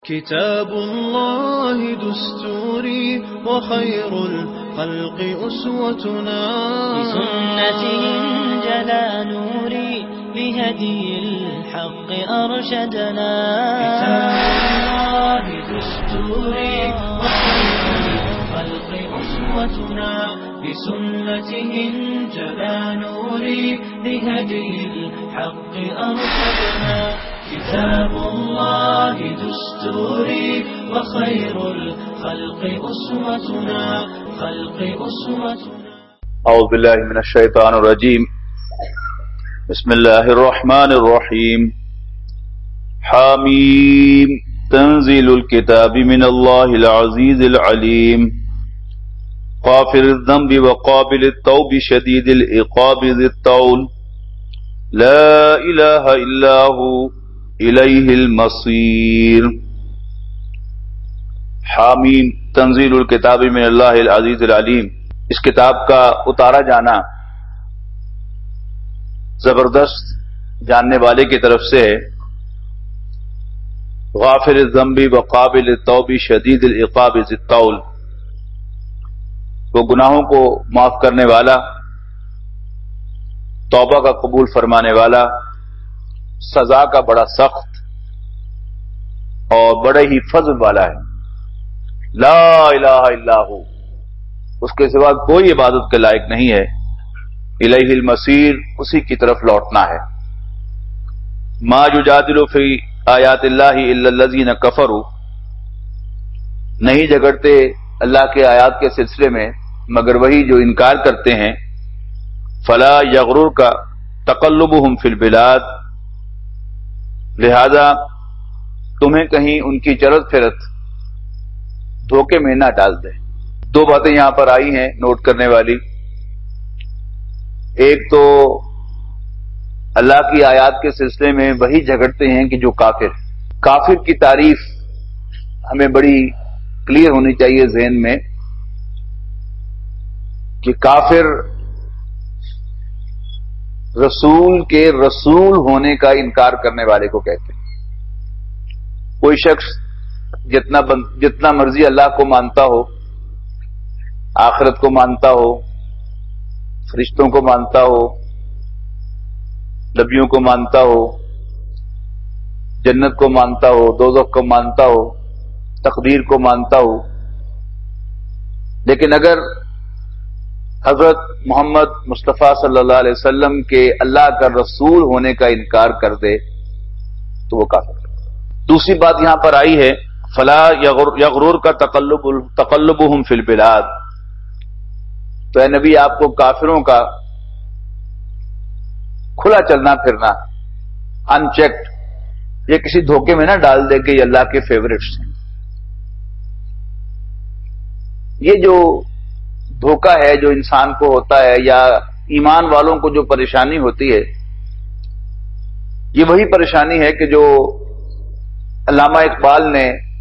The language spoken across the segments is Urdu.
كتاب الله دستوري وخير الخلق أسوتنا بسنته انجلى نوري بهدي الحق أرشدنا كتاب الله دستوري وخير الخلق أسوتنا بسنته انجلى نوري بهدي الحق أرشدنا كتاب الله دستوري وخير الخلق أسوتنا أعوذ بالله من الشيطان الرجيم بسم الله الرحمن الرحيم حاميم تنزيل الكتاب من الله العزيز العليم غافر الذنب وقابل التوب شديد العقاب ذي الطول لا إله إلا هو إليه المصير حامیم تنزیل الکتاب من اللہ العزیز العلیم. اس کتاب کا اتارا جانا زبردست جاننے والے کی طرف سے ہے. غافر الذنب وقابل التوب شدید العقاب ذی الطول، وہ گناہوں کو معاف کرنے والا، توبہ کا قبول فرمانے والا، سزا کا بڑا سخت اور بڑے ہی فضل والا ہے. لا الہ الا ہو، اس کے سوا کوئی عبادت کے لائق نہیں ہے. الیہ المصیر، اسی کی طرف لوٹنا ہے. ما یجادل فی آیات اللہ الا الذین کفروا، نہیں جھگڑتے اللہ کے آیات کے سلسلے میں مگر وہی جو انکار کرتے ہیں. فلا یغررک تقلبہم فی البلاد، لہذا تمہیں کہیں ان کی چرت پھرت دھوکے میں نہ ڈال دے. دو باتیں یہاں پر آئی ہیں نوٹ کرنے والی. ایک تو اللہ کی آیات کے سلسلے میں وہی جھگڑتے ہیں کہ جو کافر کی تعریف ہمیں بڑی کلیئر ہونی چاہیے ذہن میں کہ کافر رسول کے رسول ہونے کا انکار کرنے والے کو کہتے ہیں. کوئی شخص جتنا مرضی اللہ کو مانتا ہو، آخرت کو مانتا ہو، فرشتوں کو مانتا ہو، نبیوں کو مانتا ہو، جنت کو مانتا ہو، دوزخ کو مانتا ہو، تقدیر کو مانتا ہو، لیکن اگر حضرت محمد مصطفیٰ صلی اللہ علیہ وسلم کے اللہ کا رسول ہونے کا انکار کر دے تو وہ کافر ہے. دوسری بات یہاں پر آئی ہے فلا یغرور کا تقلبہم فی البلاد، تو اے نبی آپ کو کافروں کا کھلا چلنا پھرنا ان چیکڈ، یہ کسی دھوکے میں نہ ڈال دے کہ یہ اللہ کے فیورٹس ہیں. یہ جو دھوکہ ہے جو انسان کو ہوتا ہے یا ایمان والوں کو جو پریشانی ہوتی ہے، یہ وہی پریشانی ہے کہ جو علامہ اقبال نے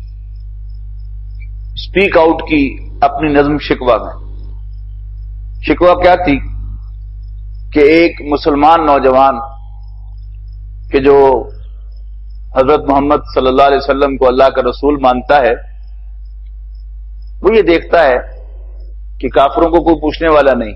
اسپیک آؤٹ کی اپنی نظم شکوہ میں. شکوہ کیا تھی کہ ایک مسلمان نوجوان کہ جو حضرت محمد صلی اللہ علیہ وسلم کو اللہ کا رسول مانتا ہے، وہ یہ دیکھتا ہے کہ کافروں کو کوئی پوچھنے والا نہیں،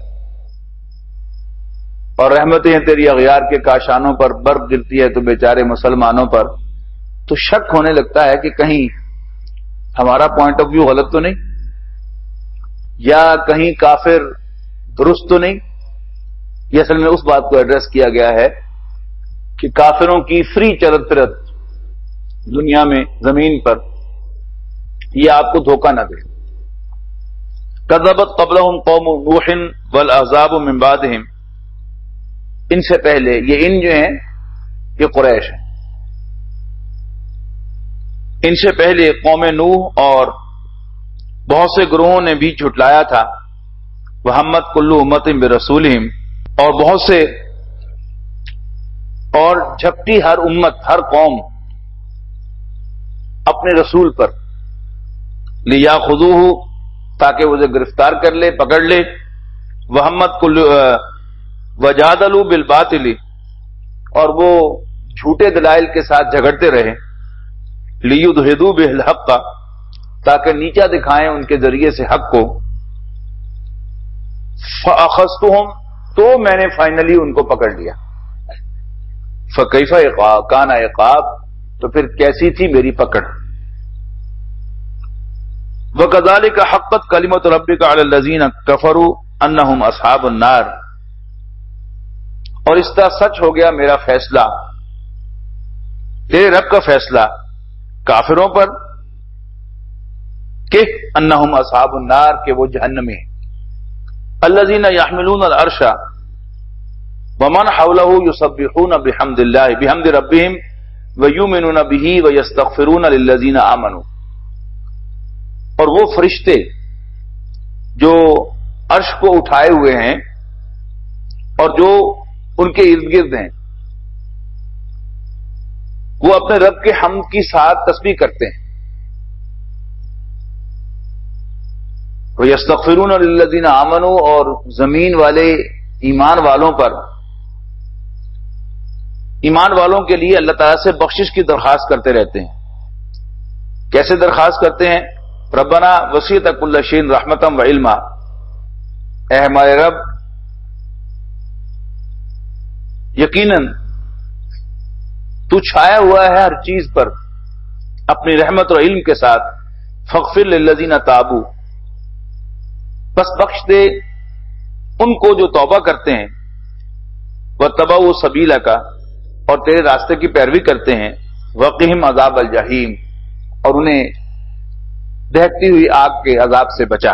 اور رحمتیں ہیں تیری اغیار کے کاشانوں پر، برف گرتی ہے تو بیچارے مسلمانوں پر. تو شک ہونے لگتا ہے کہ کہیں ہمارا پوائنٹ آف ویو غلط تو نہیں، یا کہیں کافر درست تو نہیں. یہ اصل میں اس بات کو ایڈریس کیا گیا ہے کہ کافروں کی فری چرت پھرت دنیا میں زمین پر یہ آپ کو دھوکہ نہ دے. کذبت قبلہم قوم نوح والاحزاب من بعدہم، ان سے پہلے یہ ان جو ہیں یہ قریش ہیں، ان سے پہلے قوم نوح اور بہت سے گروہوں نے بھی جھٹلایا تھا. وہمت کل امت برسولہم، اور بہت سے اور جھپٹی ہر امت ہر قوم اپنے رسول پر لیاخذوہ، تاکہ اسے گرفتار کر لے، پکڑ لے. وہمت کل وجادلوا بالباطل، اور وہ جھوٹے دلائل کے ساتھ جھگڑتے رہے. لیدھدوا بہ الحق، تاکہ نیچا دکھائیں ان کے ذریعے سے حق کو، فاخذتهم، تو میں نے فائنلی ان کو پکڑ لیا، فکیف عقاب، کان عقاب، تو پھر کیسی تھی میری پکڑ۔ وَكَذَلِكَ حَقَّتْ كَلِمَةُ رَبِّكَ عَلَى الَّذِينَ كَفَرُوا أَنَّهُمْ أَصْحَابُ النَّارِ، اور اس طرح سچ ہو گیا میرا فیصلہ، تیرے رب کا فیصلہ کافروں پر کہ انہم اصحاب النار، کہ وہ جہنمی ہیں۔ الذین یحملون العرش ومن حولہ یسبحون بحمد اللہ بحمد ربہم ویؤمنون بہ ویستغفرون للذین آمنوا، اور وہ فرشتے جو عرش کو اٹھائے ہوئے ہیں اور جو ان کے ارد گرد ہیں، وہ اپنے رب کے حمد کی ساتھ تسبیح کرتے ہیں۔ وَيَسْتَغْفِرُونَ لِلَّذِينَ آمَنُوا، اور زمین والے ایمان والوں پر، ایمان والوں کے لیے اللہ تعالیٰ سے بخشش کی درخواست کرتے رہتے ہیں۔ کیسے درخواست کرتے ہیں؟ ربنا وسعت کل شیء رحمتا وعلما، اے ہمارے رب یقیناً تو چھایا ہوا ہے ہر چیز پر اپنی رحمت اور علم کے ساتھ، فاغفر للذین تابوا، بس بخش دے ان کو جو توبہ کرتے ہیں، واتبعوا سبیلک، اور تیرے راستے کی پیروی کرتے ہیں، وقہم عذاب الجحیم، اور انہیں دہتی ہوئی آگ کے عذاب سے بچا۔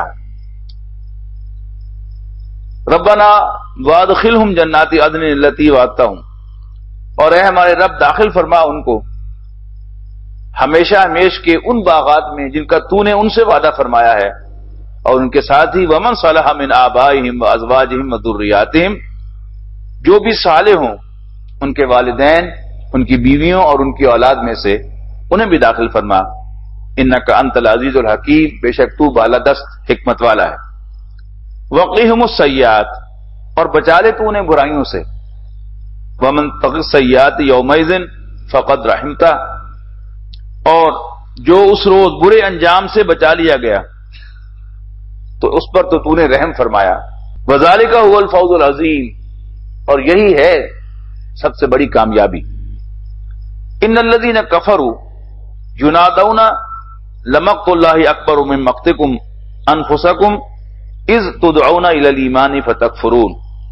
ربنا وادخلہم جنات عدن التی وعدتہم، اور اے ہمارے رب داخل فرما ان کو ہمیشہ ہمیش کے ان باغات میں جن کا تو نے ان سے وعدہ فرمایا ہے، اور ان کے ساتھ ہی ومن صلح من آبائہم وازواجہم وذریاتہم، جو بھی صالح ہوں ان کے والدین، ان کی بیویوں اور ان کی اولاد میں سے، انہیں بھی داخل فرما، انک انت العزیز الحکیم، بے شک تو بالادست حکمت والا ہے۔ وقیہم السیئات، اور بچا لے تو انہیں برائیوں سے، ومن تق السیئات یومئذ فقد رحمتہ، اور جو اس روز برے انجام سے بچا لیا گیا تو اس پر تو نے رحم فرمایا۔ وذالک هو الفوز العظیم، اور یہی ہے سب سے بڑی کامیابی۔ ان الذین کفروا ینادون لمقت اللہ اکبر من مقتکم انفسکم اذ تدعون الی الایمان فتکفرون،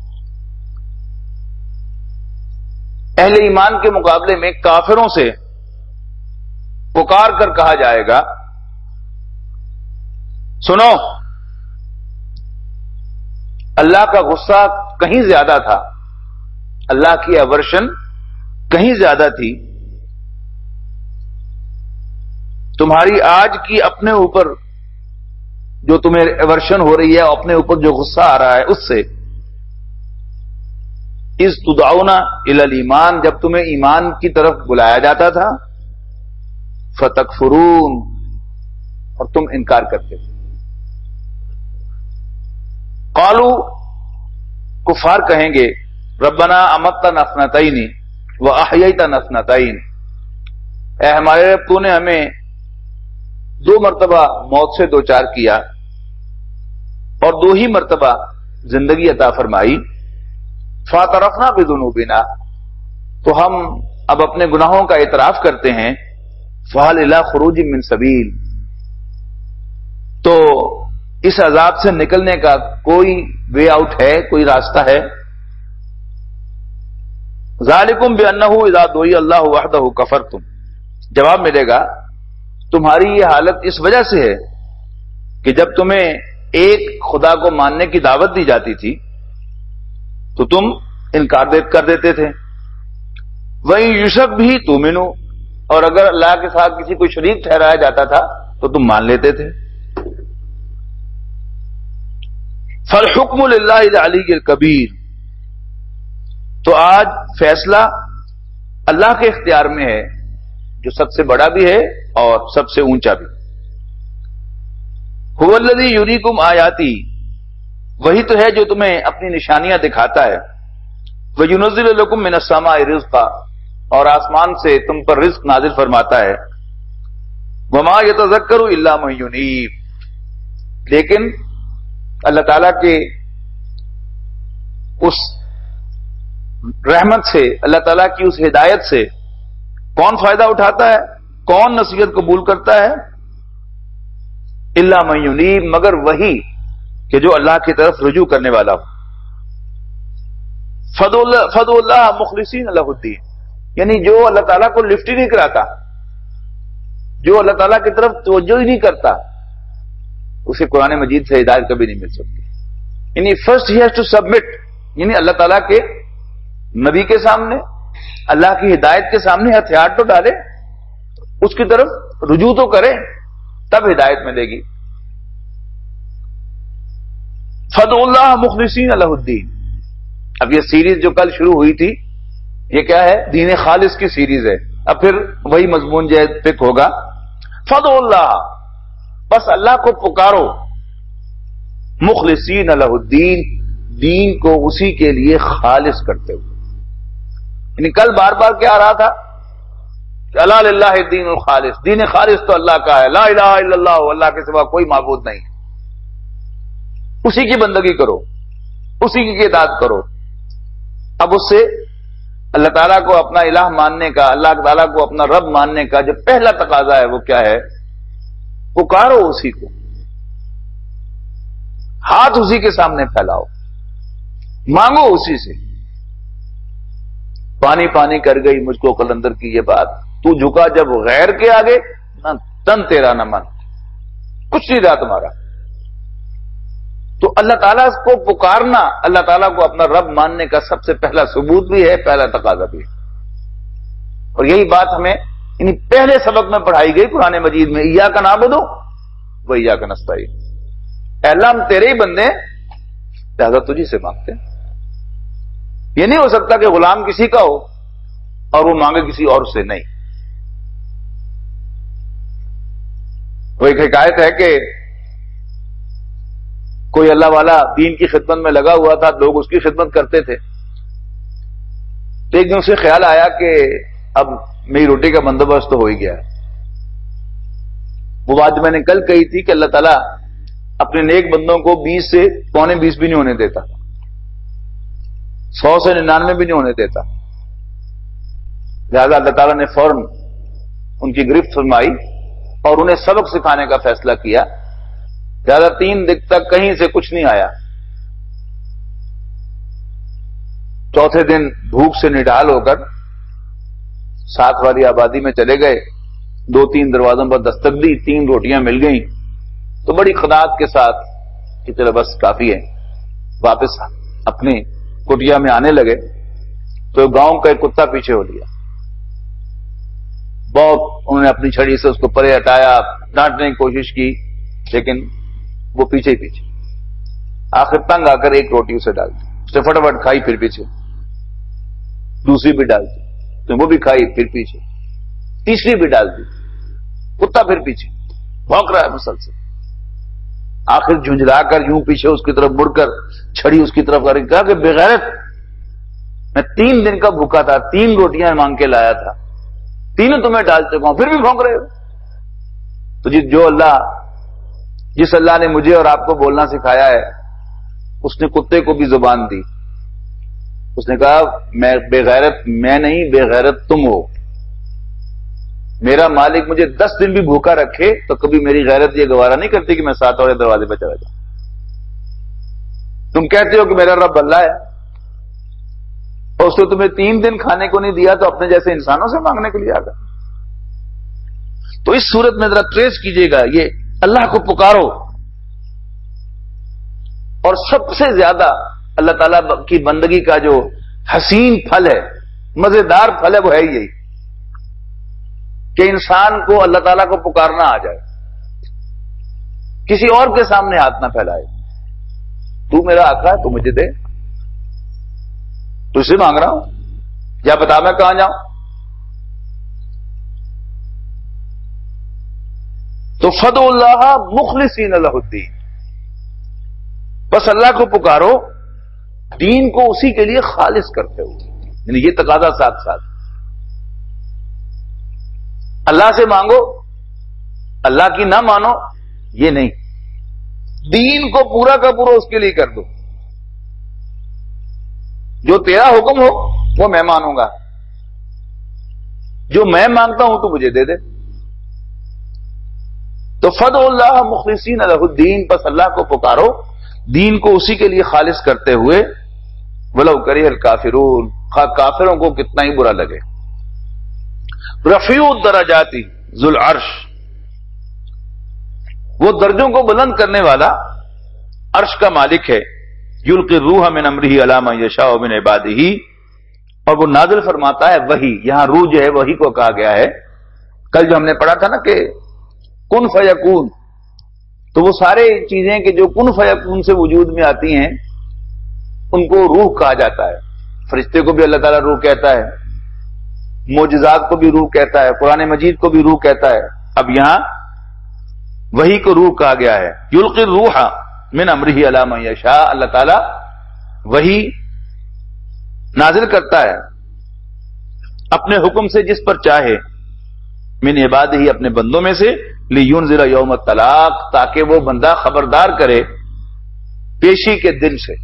اہل ایمان کے مقابلے میں کافروں سے پکار کر کہا جائے گا، سنو اللہ کا غصہ کہیں زیادہ تھا، اللہ کی ایورشن کہیں زیادہ تھی، تمہاری آج کی اپنے اوپر جو تمہیں ایورشن ہو رہی ہے، اپنے اوپر جو غصہ آ رہا ہے اس سے، اذ تدعون الی الایمان، جب تمہیں ایمان کی طرف بلایا جاتا تھا، فتکفرون، اور تم انکار کرتے تھے۔ قالوا، کفار کہیں گے، ربنا امتنا اثنتین واحییتنا اثنتین، اے ہمارے رب تو نے ہمیں 2 مرتبہ موت سے دوچار کیا اور 2 ہی مرتبہ زندگی عطا فرمائی، فاعترفنا بذنوبنا، تو ہم اب اپنے گناہوں کا اعتراف کرتے ہیں، فہل الی خروج من سبیل، تو اس عذاب سے نکلنے کا کوئی وے آؤٹ ہے، کوئی راستہ ہے؟ ذالکم بانہ اذا دعی اللہ وحدہ کفرتم، جواب ملے گا تمہاری یہ حالت اس وجہ سے ہے کہ جب تمہیں ایک خدا کو ماننے کی دعوت دی جاتی تھی تو تم انکار کر دیتے تھے، وہیں یشرک بھی تؤمنو، اور اگر اللہ کے ساتھ کسی کو شریک ٹھہرایا جاتا تھا تو تم مان لیتے تھے۔ فالحکم للہ العلی الکبیر، تو آج فیصلہ اللہ کے اختیار میں ہے جو سب سے بڑا بھی ہے اور سب سے اونچا بھی۔ هو الذی یریکم آیاتی، وہی تو ہے جو تمہیں اپنی نشانیاں دکھاتا ہے، وینزل لکم من السماء رزقا، اور آسمان سے تم پر رزق نازل فرماتا ہے، وما یتذکر الا من ینیب، لیکن اللہ تعالیٰ کے اس رحمت سے، اللہ تعالیٰ کی اس ہدایت سے کون فائدہ اٹھاتا ہے، کون نصیحت قبول کرتا ہے؟ الا من ینیب، مگر وہی کہ جو اللہ کی طرف رجوع کرنے والا ہو. فدعوا اللہ مخلصین لہ الدین، یعنی جو اللہ تعالیٰ کو لفٹ ہی نہیں کراتا، جو اللہ تعالیٰ کی طرف توجہ ہی نہیں کرتا، اسے قرآن مجید سے ہدایت کبھی نہیں مل سکتی. یعنی first he has to submit, یعنی اللہ تعالیٰ کے نبی کے سامنے، اللہ کی ہدایت کے سامنے ہتھیار تو ڈالے، اس کی طرف رجوع تو کرے، تب ہدایت ملے گی. فدعوا اللہ مخلصین لہ الدین. اب یہ سیریز جو کل شروع ہوئی تھی، یہ کیا ہے؟ دین خالص کی سیریز ہے. اب پھر وہی مضمون جو ہے پک ہوگا. فدعوا اللہ، بس اللہ کو پکارو، مخلصین لہ الدین، دین کو اسی کے لیے خالص کرتے ہوئے. یعنی کل بار بار کیا آ رہا تھا کہ الا للہ الدین الخالص، دین خالص تو اللہ کا ہے، لا الہ الا اللہ، اللہ کے سوا کوئی معبود نہیں، اسی کی بندگی کرو، اسی کی اطاعت کرو. اب اس سے اللہ تعالیٰ کو اپنا الہ ماننے کا، اللہ تعالیٰ کو اپنا رب ماننے کا جو پہلا تقاضا ہے وہ کیا ہے؟ پکارو اسی کو، ہاتھ اسی کے سامنے پھیلاؤ، مانگو اسی سے. پانی پانی کر گئی مجھ کو قلندر کی یہ بات، تو جھکا جب غیر کے آگے، نہ تن تیرا نہ من، کچھ نہیں رہا تمہارا. تو اللہ تعالیٰ کو پکارنا، اللہ تعالیٰ کو اپنا رب ماننے کا سب سے پہلا ثبوت بھی ہے، پہلا تقاضا بھی ہے. اور یہی بات ہمیں یعنی پہلے سبق میں پڑھائی گئی قرآن مجید میں، ایاک نعبد و ایاک نستعین. اے اللہ ہم تیرے ہی بندے ہیں، لہذا تجھی سے مانگتے ہیں. یہ نہیں ہو سکتا کہ غلام کسی کا ہو اور وہ مانگے کسی اور سے. نہیں. وہ ایک حکایت ہے کہ کوئی اللہ والا دین کی خدمت میں لگا ہوا تھا، لوگ اس کی خدمت کرتے تھے. تو ایک دن اسے خیال آیا کہ اب میری روٹی کا بندوبست تو ہو ہی گیا ہے. وہ بات میں نے کل کہی تھی کہ اللہ تعالیٰ اپنے نیک بندوں کو 20 سے 20 بھی نہیں ہونے دیتا، 100 سے 99 بھی نہیں ہونے دیتا. لہذا اللہ تعالیٰ نے فوراً ان کی گرفت فرمائی اور انہیں سبق سکھانے کا فیصلہ کیا. لہذا 3 دن تک کہیں سے کچھ نہیں آیا. چوتھے دن بھوک سے نڈال ہو کر ساتھ والی آبادی میں چلے گئے. 2-3 دروازوں پر دستک دی، 3 روٹیاں مل گئیں تو بڑی قناعت کے ساتھ کہ چلو بس کافی ہے، واپس اپنی کٹیا میں آنے لگے. تو گاؤں کا ایک کتا پیچھے ہو لیا. بہت انہوں نے اپنی چھڑی سے اس کو پرے ہٹایا، ڈانٹنے کی کوشش کی، لیکن وہ پیچھے ہی پیچھے. آخر تنگ آ کر ایک روٹی اسے ڈال دی. اس نے فٹافٹ کھائی، پھر پیچھے. دوسری بھی ڈال دی تو وہ بھی کھائی، پھر پیچھے. تیسری بھی ڈال دی. کتا پھر پیچھے بھونک رہا ہے مسلسل. آخر جھنجھلا کر یوں پیچھے اس کی طرف مڑ کر چھڑی اس کی طرف کر کہا کہ بغیرت، میں 3 دن کا بھوکا تھا، 3 روٹیاں مانگ کے لایا تھا، تینوں تمہیں ڈال چکا ہوں، پھر بھی بھونک رہے ہو. تو جس اللہ نے مجھے اور آپ کو بولنا سکھایا ہے، اس نے کتے کو بھی زبان دی. اس نے کہا میں بے غیرت میں نہیں، بے غیرت تم ہو. میرا مالک مجھے 10 دن بھی بھوکا رکھے تو کبھی میری غیرت یہ گوارا نہیں کرتی کہ میں 7 والے دروازے پہ چلا جاؤں. تم کہتے ہو کہ میرا رب اللہ ہے اور اس نے تمہیں 3 دن کھانے کو نہیں دیا تو اپنے جیسے انسانوں سے مانگنے کے لیے آ گیا. تو اس صورت میں ذرا ٹریس کیجئے گا، یہ اللہ کو پکارو. اور سب سے زیادہ اللہ تعالیٰ کی بندگی کا جو حسین پھل ہے، مزیدار پھل ہے، وہ ہے یہی کہ انسان کو اللہ تعالیٰ کو پکارنا آ جائے، کسی اور کے سامنے ہاتھ نہ پھیلائے. تو میرا آقا ہے، تو مجھے دے، تو اسے مانگ رہا ہوں، یا بتا میں کہاں جاؤں. تو فدعوا اللہ مخلصین لہ الدین، بس اللہ کو پکارو دین کو اسی کے لیے خالص کرتے ہوئے. یعنی یہ تقاضا ساتھ ساتھ اللہ سے مانگو اللہ کی نہ مانو یہ نہیں، دین کو پورا کا پورا اس کے لیے کر دو، جو تیرا حکم ہو وہ میں مانوں گا، جو میں مانگتا ہوں تو مجھے دے دے۔ تو فدعوا اللہ مخلصین لہ الدین، بس اللہ کو پکارو دین کو اسی کے لیے خالص کرتے ہوئے، ولو کرہ الکافرون، کافروں کو کتنا ہی برا لگے۔ رفیع الدرجات ذو العرش، وہ درجوں کو بلند کرنے والا عرش کا مالک ہے، یلقی الروح من امرہ علی من یشاء من عبادہ، اور وہ نازل فرماتا ہے وحی، یہاں روح جو ہے وحی کو کہا گیا ہے۔ کل جو ہم نے پڑھا تھا نا کہ کن فیکون، تو وہ سارے چیزیں کہ جو کن فیکون سے وجود میں آتی ہیں ان کو روح کہا جاتا ہے۔ فرشتے کو بھی اللہ تعالیٰ روح کہتا ہے، معجزات کو بھی روح کہتا ہے، قرآن مجید کو بھی روح کہتا ہے، اب یہاں وحی کو روح کہا گیا ہے۔ یلقی الروح من امرہ علی من یشاء، اللہ تعالیٰ وحی نازل کرتا ہے اپنے حکم سے جس پر چاہے، من عبادہ، اپنے بندوں میں سے، لینذر یوم الطلاق، تاکہ وہ بندہ خبردار کرے پیشی کے دن سے۔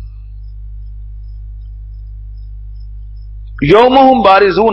یومہم بارزون،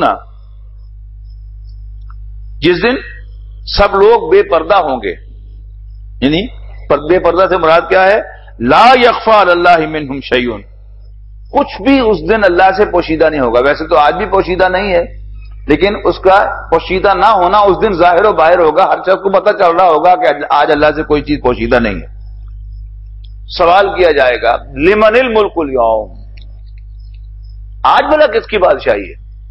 جس دن سب لوگ بے پردہ ہوں گے، یعنی بے پردہ سے مراد کیا ہے؟ لا یخفی علی اللہ منہم شیء، کچھ بھی اس دن اللہ سے پوشیدہ نہیں ہوگا۔ ویسے تو آج بھی پوشیدہ نہیں ہے، لیکن اس کا پوشیدہ نہ ہونا اس دن ظاہر و باہر ہوگا، ہر شخص کو پتہ چل رہا ہوگا کہ آج اللہ سے کوئی چیز پوشیدہ نہیں ہے۔ سوال کیا جائے گا لمن الملک اليوم، آج بھلا کس کی بادشاہی ہے؟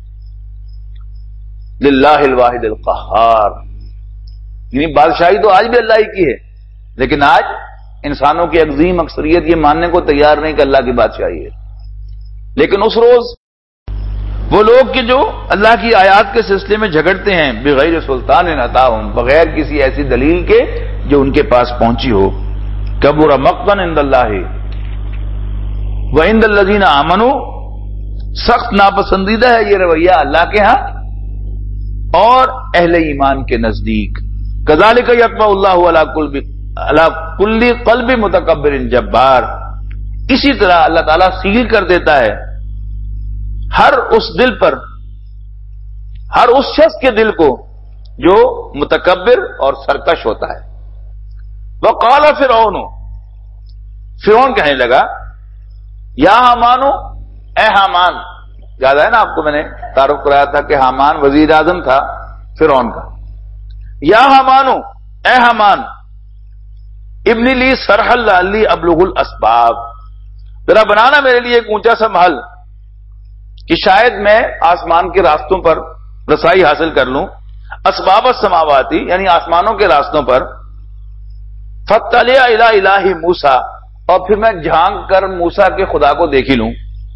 للہ الواحد القہار، یعنی بادشاہی تو آج بھی اللہ ہی کی ہے، لیکن آج انسانوں کی عظیم اکثریت یہ ماننے کو تیار نہیں کہ اللہ کی بادشاہی ہے۔ لیکن اس روز وہ لوگ کہ جو اللہ کی آیات کے سلسلے میں جھگڑتے ہیں، بغیر سلطان اتاہم، بغیر کسی ایسی دلیل کے جو ان کے پاس پہنچی ہو، کبر مقتا عند اللہ وعند الذین آمنوا، سخت ناپسندیدہ ہے یہ رویہ اللہ کے ہاں اور اہل ایمان کے نزدیک۔ کذالک یطبع اللہ علی کل قلب متکبر جبار، اسی طرح اللہ تعالیٰ سیل کر دیتا ہے ہر اس دل پر، ہر اس شخص کے دل کو جو متکبر اور سرکش ہوتا ہے۔ وقال فرعون، فرعون کہنے لگا یا حامان، اے حامان، یاد ہے نا آپ کو میں نے تعارف کرایا تھا کہ حامان وزیر اعظم تھا فرعون کا۔ یا حامان، اے حامان، ابن لی صرحا لعلی ابلغ الاسباب، ذرا بنانا میرے لیے ایک اونچا سا محل کہ شاید میں آسمان کے راستوں پر رسائی حاصل کر لوں، اسباب السماواتی، یعنی آسمانوں کے راستوں پر، فاطلع الی الہ موسیٰ، اور پھر میں جھانک کر موسیٰ کے خدا کو دیکھ ہی لوں۔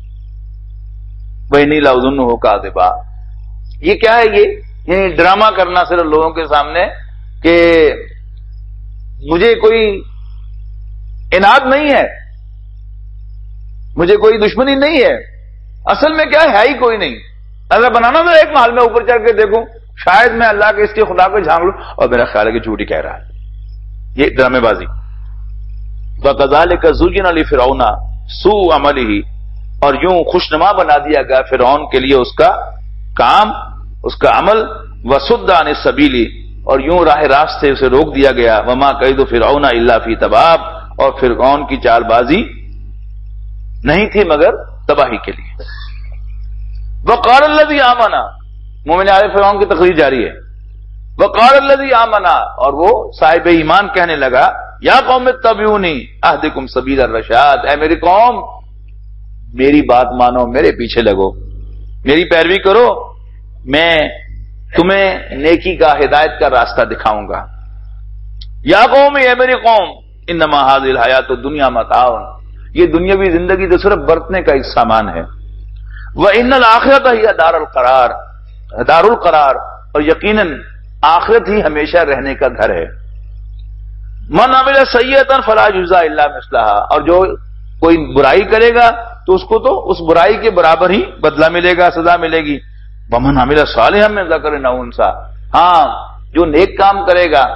وإنی لأظنہ کاذبا، یہ کیا ہے؟ یہ یعنی ڈرامہ کرنا صرف لوگوں کے سامنے کہ مجھے کوئی اناد نہیں ہے، مجھے کوئی دشمنی نہیں ہے، اصل میں کیا ہے ہی کوئی نہیں، اگر بنانا تو ایک محل میں اوپر چڑھ کے دیکھوں، شاید میں اللہ کے اس کے خدا کو جھانک لوں، اور میرا خیال ہے کہ جھوٹ ہی کہہ رہا ہے، یہ ڈرامے بازی۔ وَكَذَلِكَ زُيِّنَ لِفِرْعَوْنَ سُوءُ عَمَلِهِ، اور یوں خوشنما بنا دیا گیا فرعون کے لیے اس کا کام، اس کا عمل، وَصُدَّ عَنِ السَّبِيلِ، اور یوں راہ راست سے اسے روک دیا گیا، وَمَا كَيْدُ فِرْعَوْنَ إِلَّا فِي تَبَابٍ، اور فرعون کی چال بازی نہیں تھی مگر تباہی کے لیے۔ وَقَالَ الَّذِي آمَنَ، مومن آل فرعون کی تقریر جاری ہے۔ وَقَالَ الَّذِي آمَنَ، اور وہ صاحب ایمان کہنے لگا، یا قوم اتبعونی اہدکم سبیل الرشاد، اے میری قوم میری بات مانو، میرے پیچھے لگو، میری پیروی کرو، میں تمہیں نیکی کا، ہدایت کا راستہ دکھاؤں گا۔ یا قوم، اے میری قوم، انما هذه الحیات الدنیا متاع، یہ دنیاوی زندگی تو صرف برتنے کا ایک سامان ہے۔ وان الاخرۃ ہی دار القرار، دار القرار، اور یقیناً آخرت ہی ہمیشہ رہنے کا گھر ہے۔ من عمل سیئۃ فلا یجزی الا مثلھا، اور جو کوئی برائی کرے گا تو اس کو تو اس برائی کے برابر ہی بدلہ ملے گا، سزا ملے گی۔ ومن عمل صالحا من ذکر او انثی، ہاں جو نیک کام کرے گا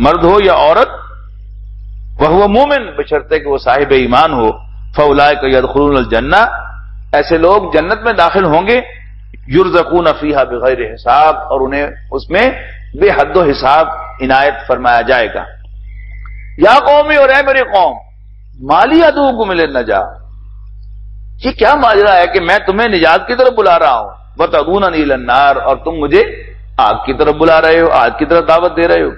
مرد ہو یا عورت، وہو مومن، بشرطے کہ وہ صاحب ایمان ہو، فاولئک یدخلون الجنہ، ایسے لوگ جنت میں داخل ہوں گے، یرزقون فیہا بغیر حساب، اور انہیں اس میں بے حد و حساب عنایت فرمایا جائے گا۔ یا قومی، اور اے میری قوم، مالی ادعوکم الی النجاۃ، یہ کیا ماجرا ہے کہ میں تمہیں نجات کی طرف بلا رہا ہوں، وتدعوننی الی النار، اور تم مجھے آگ کی طرف بلا رہے ہو، آگ کی طرف دعوت دے رہے ہو۔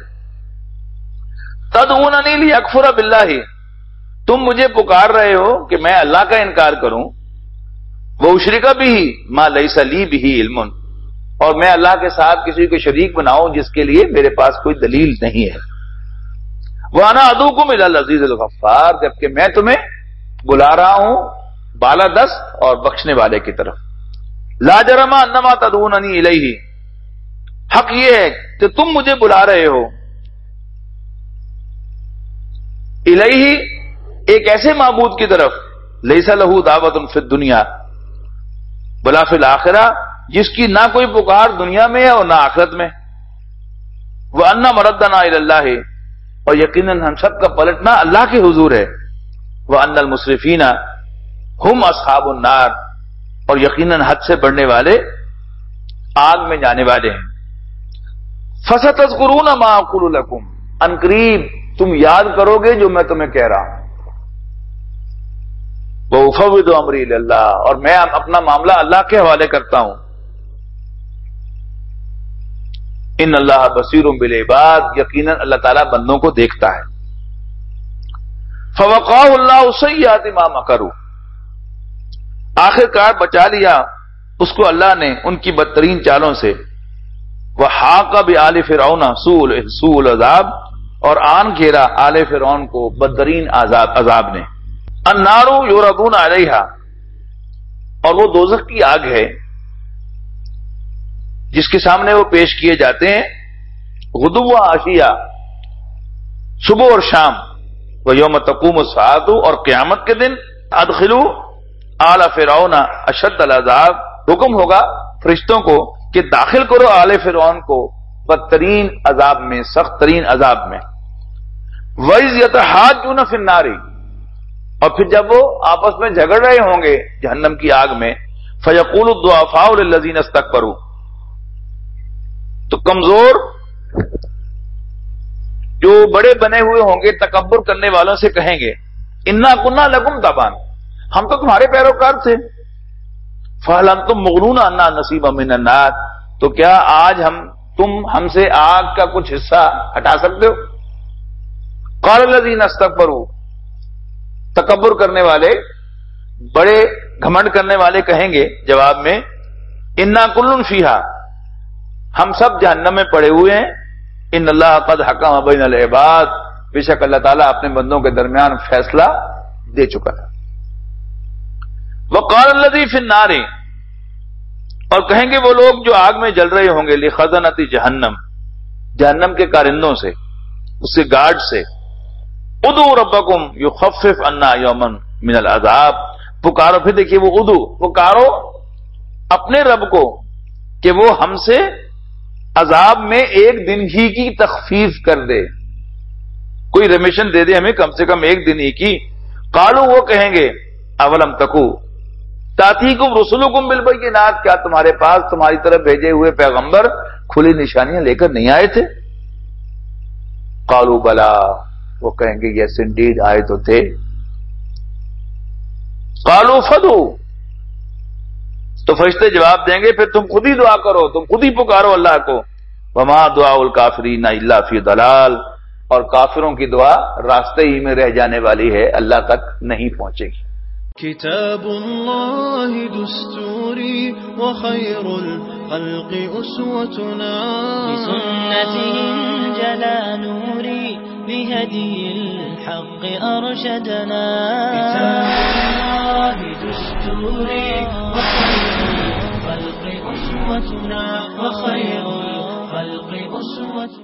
تدعوننی لیکفر باللہ، تم مجھے پکار رہے ہو کہ میں اللہ کا انکار کروں، واشرک بہ ما لیس لی بہ علم، اور میں اللہ کے ساتھ کسی کو شریک بناؤں جس کے لیے میرے پاس کوئی دلیل نہیں ہے۔ وانا ادعوکم الی العزیز الغفار، جبکہ میں تمہیں بلا رہا ہوں بالا دست اور بخشنے والے کی طرف۔ لا جرم انما تدعوننی الیہ، حق یہ ہے کہ تم مجھے بلا رہے ہو الیہ، ایک ایسے معبود کی طرف، لیس لہ دعوت فی الدنیا ولا فی الآخرہ، جس کی نہ کوئی پکار دنیا میں ہے اور نہ آخرت میں، وان مردنا الی اللہ، اور یقیناً ہم سب کا پلٹنا اللہ کے حضور ہے، وان المسرفین ہم اصحاب النار، اور یقیناً حد سے بڑھنے والے آگ میں جانے والے ہیں۔ فستذکرون ما اقول لکم، ان قریب تم یاد کرو گے جو میں تمہیں کہہ رہا ہوں۔ وافوض امری الی اللہ، اور میں اپنا معاملہ اللہ کے حوالے کرتا ہوں۔ ان اللہ بصیر بالعباد، یقیناً اللہ تعالیٰ بندوں کو دیکھتا ہے۔ فوقاہ اللہ سیئات ما مکروا، آخر کار بچا لیا اس کو اللہ نے ان کی بدترین چالوں سے۔ وحاق بآل فرعون سوء العذاب، اور آن گھیرا آل فرعون کو بدترین عذاب نے۔ النار یعرضون علیہا، اور وہ دوزخ کی آگ ہے جس کے سامنے وہ پیش کیے جاتے ہیں، غدو و عشیہ، صبح اور شام، ویوم تقوم الساعۃ، اور قیامت کے دن، ادخلوا آل فرعون اشد العذاب، حکم ہوگا فرشتوں کو کہ داخل کرو آل فرعون کو بدترین عذاب میں، سخت ترین عذاب میں۔ وَإِذْ يَتَحَاجُّونَ فِي النَّارِ، اور پھر جب وہ آپس میں جھگڑ رہے ہوں گے جہنم کی آگ میں، فَيَقُولُ الضُّعَفَاءُ لِلَّذِينَ اسْتَكْبَرُوا، تو کمزور جو بڑے بنے ہوئے ہوں گے تکبر کرنے والوں سے کہیں گے، اِنَّا كُنَّا لَكُمْ تَبَعًا، ہم تو تمہارے پیروکار تھے، فَهَلْ أَنْتُمْ مُغْنُونَ عَنَّا نَصِيبًا مِنَ النَّارِ، تو کیا آج تم ہم سے آگ کا کچھ حصہ ہٹا سکتے ہو؟ قَالَ الَّذِينَ اسْتَكْبَرُوا، تکبر کرنے والے، بڑے گھمنڈ کرنے والے کہیں گے جواب میں، اِنَّا كُلٌّ فِيهَا، ہم سب جہنم میں پڑے ہوئے ہیں، ان اللہ قد حکم بین العباد، بے شک اللہ تعالیٰ اپنے بندوں کے درمیان فیصلہ دے چکا ہے۔ وقال الذی فی النار، اور کہیں گے وہ لوگ جو آگ میں جل رہے ہوں گے، لخزنۃ جہنم، جہنم کے کارندوں سے، اس کے گارڈ سے، ادعوا ربکم یخفف عنا یوما من العذاب، پکارو، پھر دیکھیے وہ پکارو اپنے رب کو کہ وہ ہم سے عذاب میں ایک دن ہی کی تخفیف کر دے، کوئی ریمیشن دے دے ہمیں کم سے کم ایک دن ہی کی۔ قالوا، وہ کہیں گے، اولم تکو تاتیکم رسلکم بالبینات، کیا تمہارے پاس تمہاری طرف بھیجے ہوئے پیغمبر کھلی نشانیاں لے کر نہیں آئے تھے؟ قالوا بلا، وہ کہیں گے یس انڈیڈ آئے تو تھے۔ قالوا فدعوا، تو فرشتے جواب دیں گے پھر تم خود ہی دعا کرو، تم خود ہی پکارو اللہ کو۔ وما دعاء الکافرین الا فی ضلال، اور کافروں کی دعا راستے ہی میں رہ جانے والی ہے، اللہ تک نہیں پہنچے گی۔ كتاب الله دستوري وخير الخلق أسوتنا، بسنته جلا نوري بهدي الحق أرشدنا. كتاب الله دستوري وخير الخلق أسوتنا، وخير الخلق أسوتنا.